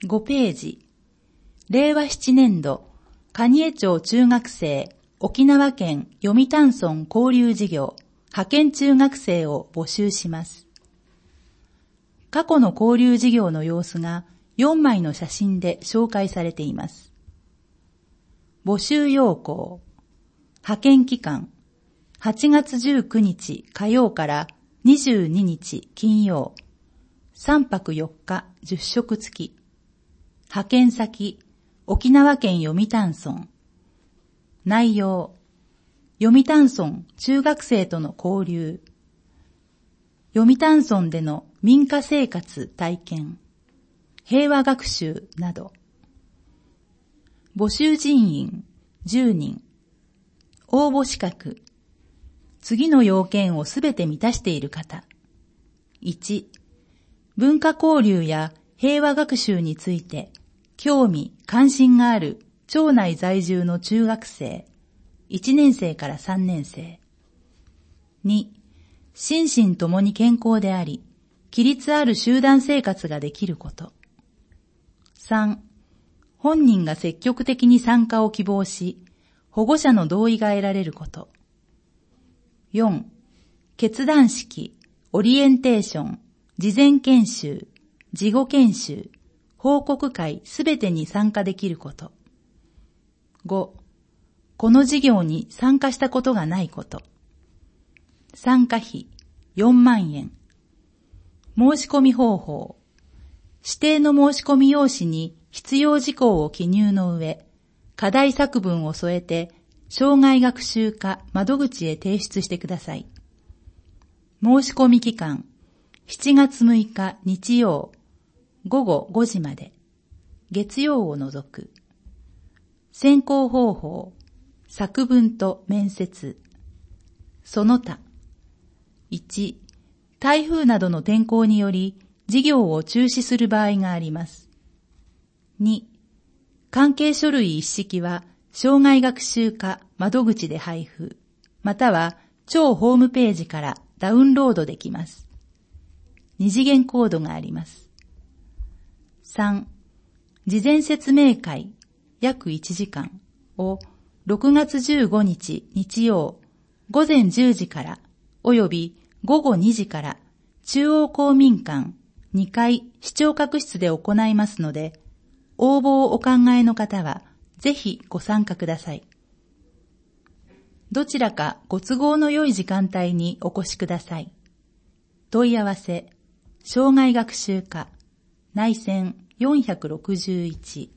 5ページ。令和7年度、蟹江町中学生、沖縄県読谷村交流事業、派遣中学生を募集します。過去の交流事業の様子が4枚の写真で紹介されています。募集要項。派遣期間。8月19日火曜から22日金曜。3泊4日10食付き。派遣先。沖縄県読谷村。内容。読谷村中学生との交流。読谷村での民家生活体験。平和学習など。募集人員10人。応募資格。次の要件をすべて満たしている方。1、文化交流や平和学習について興味・関心がある町内在住の中学生、1年生から3年生。2、心身ともに健康であり、規律ある集団生活ができること。3、本人が積極的に参加を希望し、保護者の同意が得られること。4、結団式、オリエンテーション、事前研修、事後研修、報告会すべてに参加できること。5、この事業に参加したことがないこと。参加費4万円。申し込み方法。指定の申し込み用紙に必要事項を記入の上、課題作文を添えて、障害学習課窓口へ提出してください。申し込み期間、7月6日日曜、午後5時まで、月曜を除く。選考方法、作文と面接。その他。1、台風などの天候により、事業を中止する場合があります。2、関係書類一式は、障害学習課窓口で配布、または町ホームページからダウンロードできます。二次元コードがあります。3、事前説明会約1時間を6月15日日曜午前10時からおよび午後2時から中央公民館2階視聴覚室で行いますので、応募をお考えの方はぜひご参加ください。どちらかご都合の良い時間帯にお越しください。問い合わせ、障害学習課、内線461